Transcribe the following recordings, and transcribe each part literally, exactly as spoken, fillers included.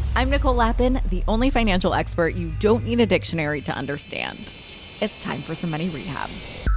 I'm Nicole Lappin, the only financial expert you don't need a dictionary to understand. It's time for some money rehab.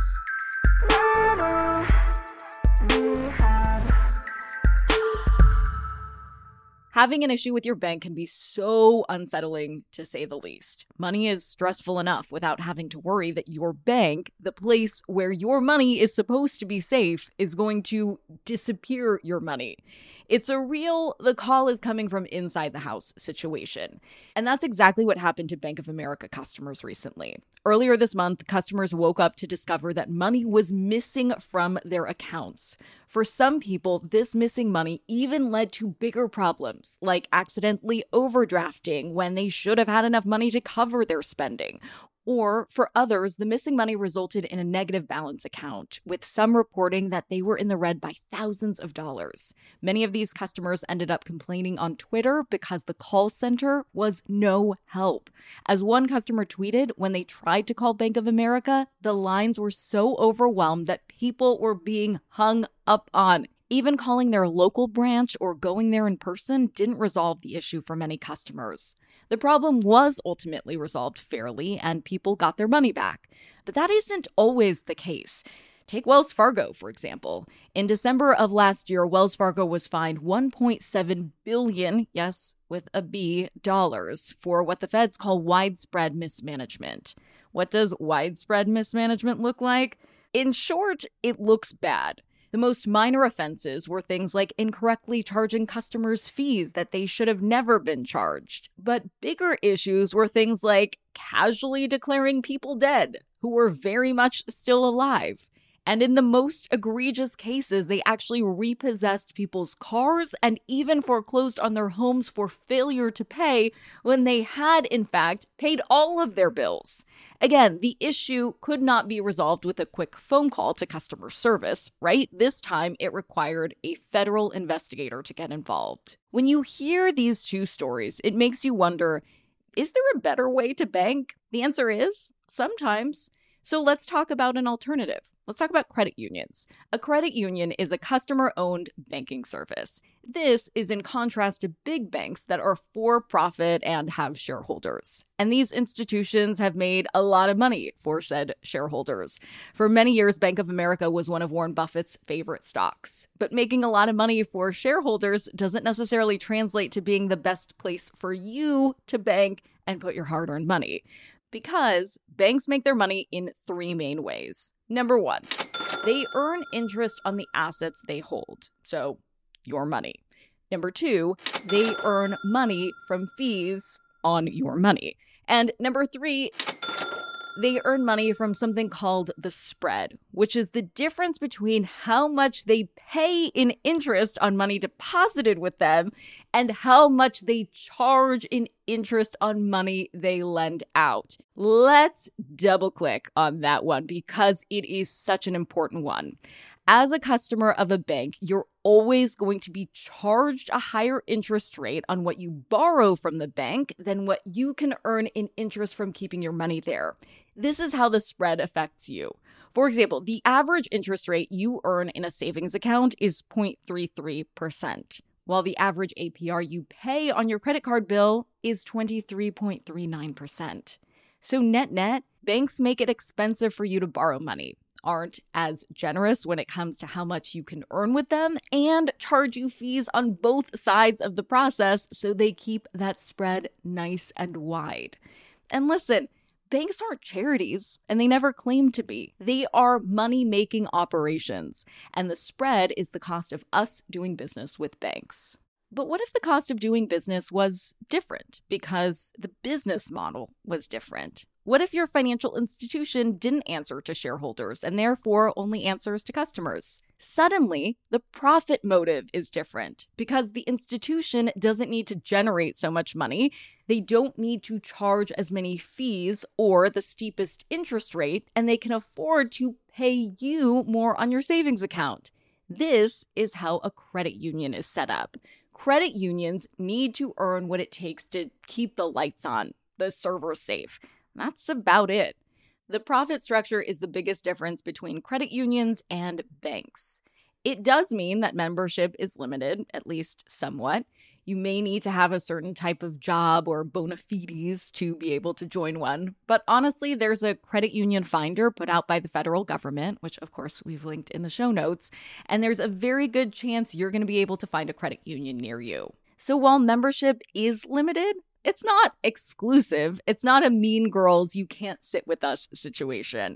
Having an issue with your bank can be so unsettling, to say the least. Money is stressful enough without having to worry that your bank, the place where your money is supposed to be safe, is going to disappear your money. It's a real, the call is coming from inside the house situation. And that's exactly what happened to Bank of America customers recently. Earlier this month, customers woke up to discover that money was missing from their accounts. For some people, this missing money even led to bigger problems, like accidentally overdrafting when they should have had enough money to cover their spending. Or for others, the missing money resulted in a negative balance account, with some reporting that they were in the red by thousands of dollars. Many of these customers ended up complaining on Twitter because the call center was no help. As one customer tweeted, when they tried to call Bank of America, the lines were so overwhelmed that people were being hung up on. Even calling their local branch or going there in person didn't resolve the issue for many customers. The problem was ultimately resolved fairly and people got their money back. But that isn't always the case. Take Wells Fargo, for example. In December of last year, Wells Fargo was fined one point seven billion dollars, yes, with a B, dollars, for what the feds call widespread mismanagement. What does widespread mismanagement look like? In short, it looks bad. The most minor offenses were things like incorrectly charging customers fees that they should have never been charged. But bigger issues were things like casually declaring people dead who were very much still alive. And in the most egregious cases, they actually repossessed people's cars and even foreclosed on their homes for failure to pay when they had, in fact, paid all of their bills. Again, the issue could not be resolved with a quick phone call to customer service, right? This time, it required a federal investigator to get involved. When you hear these two stories, it makes you wonder, is there a better way to bank? The answer is sometimes. So let's talk about an alternative. Let's talk about credit unions. A credit union is a customer-owned banking service. This is in contrast to big banks that are for-profit and have shareholders. And these institutions have made a lot of money for said shareholders. For many years, Bank of America was one of Warren Buffett's favorite stocks. But making a lot of money for shareholders doesn't necessarily translate to being the best place for you to bank and put your hard-earned money. Because banks make their money in three main ways. Number one, they earn interest on the assets they hold, so your money. Number two, they earn money from fees on your money. And number three, they earn money from something called the spread, which is the difference between how much they pay in interest on money deposited with them and how much they charge in interest on money they lend out. Let's double click on that one because it is such an important one. As a customer of a bank, you're always going to be charged a higher interest rate on what you borrow from the bank than what you can earn in interest from keeping your money there. This is how the spread affects you. For example, the average interest rate you earn in a savings account is zero point three three percent, while the average A P R you pay on your credit card bill is twenty-three point three nine percent. So net-net, banks make it expensive for you to borrow money, aren't as generous when it comes to how much you can earn with them, and charge you fees on both sides of the process so they keep that spread nice and wide. And listen, banks aren't charities, and they never claim to be. They are money-making operations, and the spread is the cost of us doing business with banks. But what if the cost of doing business was different because the business model was different? What if your financial institution didn't answer to shareholders and therefore only answers to customers? Suddenly, the profit motive is different because the institution doesn't need to generate so much money. They don't need to charge as many fees or the steepest interest rate, and they can afford to pay you more on your savings account. This is how a credit union is set up. Credit unions need to earn what it takes to keep the lights on, the servers safe. That's about it. The profit structure is the biggest difference between credit unions and banks. It does mean that membership is limited, at least somewhat. You may need to have a certain type of job or bona fides to be able to join one. But honestly, there's a credit union finder put out by the federal government, which of course we've linked in the show notes, and there's a very good chance you're going to be able to find a credit union near you. So while membership is limited, it's not exclusive. It's not a Mean Girls, you can't sit with us situation.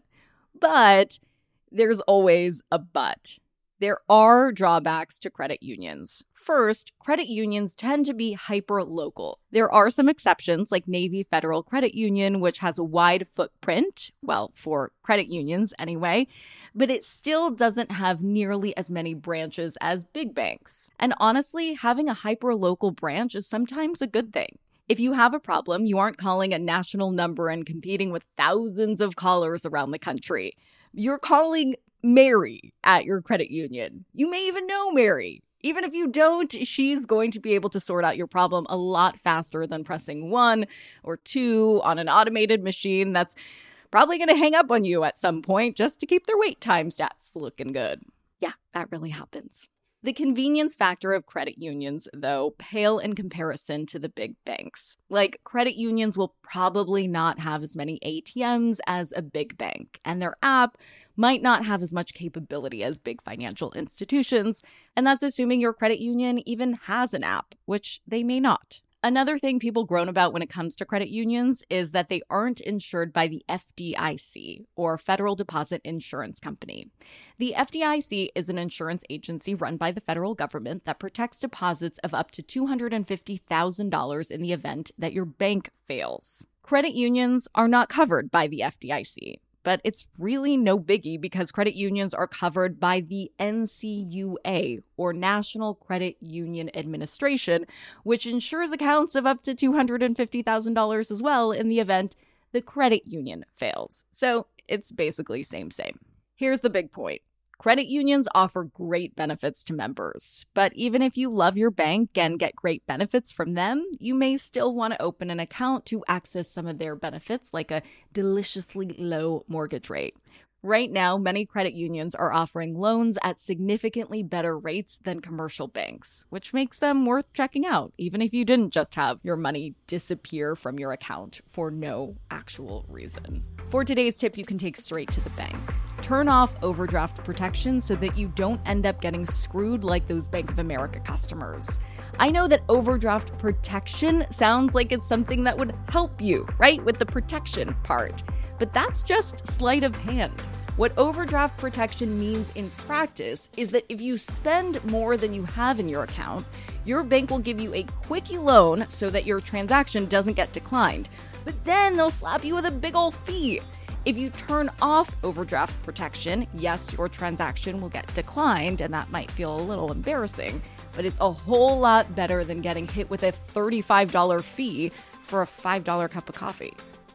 But there's always a but. There are drawbacks to credit unions. First, credit unions tend to be hyper-local. There are some exceptions, like Navy Federal Credit Union, which has a wide footprint, well, for credit unions anyway, but it still doesn't have nearly as many branches as big banks. And honestly, having a hyper-local branch is sometimes a good thing. If you have a problem, you aren't calling a national number and competing with thousands of callers around the country. You're calling Mary at your credit union. You may even know Mary. Even if you don't, she's going to be able to sort out your problem a lot faster than pressing one or two on an automated machine that's probably going to hang up on you at some point just to keep their wait time stats looking good. Yeah, that really happens. The convenience factor of credit unions, though, pale in comparison to the big banks. Like, credit unions will probably not have as many A T Ms as a big bank, and their app might not have as much capability as big financial institutions, and that's assuming your credit union even has an app, which they may not. Another thing people groan about when it comes to credit unions is that they aren't insured by the F D I C, or Federal Deposit Insurance Company. The F D I C is an insurance agency run by the federal government that protects deposits of up to two hundred fifty thousand dollars in the event that your bank fails. Credit unions are not covered by the F D I C. But it's really no biggie because credit unions are covered by the N C U A, or National Credit Union Administration, which insures accounts of up to two hundred fifty thousand dollars as well in the event the credit union fails. So it's basically same, same. Here's the big point. Credit unions offer great benefits to members, but even if you love your bank and get great benefits from them, you may still want to open an account to access some of their benefits, like a deliciously low mortgage rate. Right now, many credit unions are offering loans at significantly better rates than commercial banks, which makes them worth checking out, even if you didn't just have your money disappear from your account for no actual reason. For today's tip, you can take straight to the bank. Turn off overdraft protection so that you don't end up getting screwed like those Bank of America customers. I know that overdraft protection sounds like it's something that would help you, right, with the protection part. But that's just sleight of hand. What overdraft protection means in practice is that if you spend more than you have in your account, your bank will give you a quickie loan so that your transaction doesn't get declined. But then they'll slap you with a big ol' fee. If you turn off overdraft protection, yes, your transaction will get declined, and that might feel a little embarrassing, but it's a whole lot better than getting hit with a thirty-five dollars fee for a five dollars cup of coffee.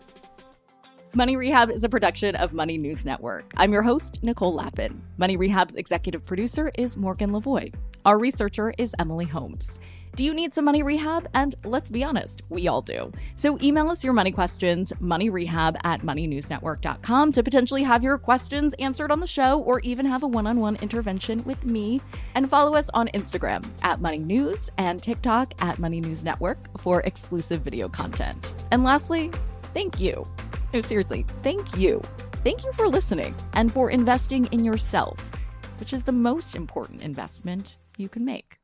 Money Rehab is a production of Money News Network. I'm your host, Nicole Lappin. Money Rehab's executive producer is Morgan Lavoie. Our researcher is Emily Holmes. Do you need some money rehab? And let's be honest, we all do. So email us your money questions, moneyrehab at money news network dot com, to potentially have your questions answered on the show or even have a one-on-one intervention with me. And follow us on Instagram at Money News and TikTok at Money News Network for exclusive video content. And lastly, thank you. No, seriously, thank you. Thank you for listening and for investing in yourself, which is the most important investment you can make.